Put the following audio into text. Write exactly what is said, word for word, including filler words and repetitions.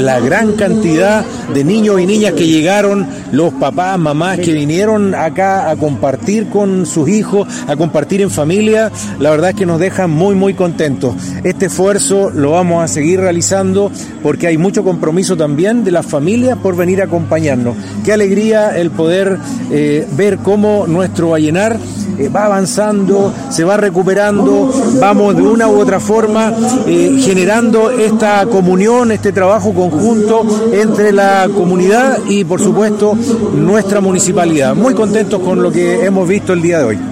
la gran cantidad de niños y niñas que llegaron, los papás, mamás que vinieron acá a compartir con sus hijos, a compartir en familia. La verdad es que nos dejan muy muy contentos. Este esfuerzo lo vamos a seguir realizando porque hay mucho compromiso también de las familias por venir a acompañarnos. Qué alegría el poder eh, ver cómo nuestro Vallenar eh, va avanzando, se va recuperando, vamos de una u otra forma eh, generando esta comunión, este trabajo conjunto entre la comunidad y por supuesto nuestra municipalidad. Muy contentos con lo que hemos visto el día de hoy.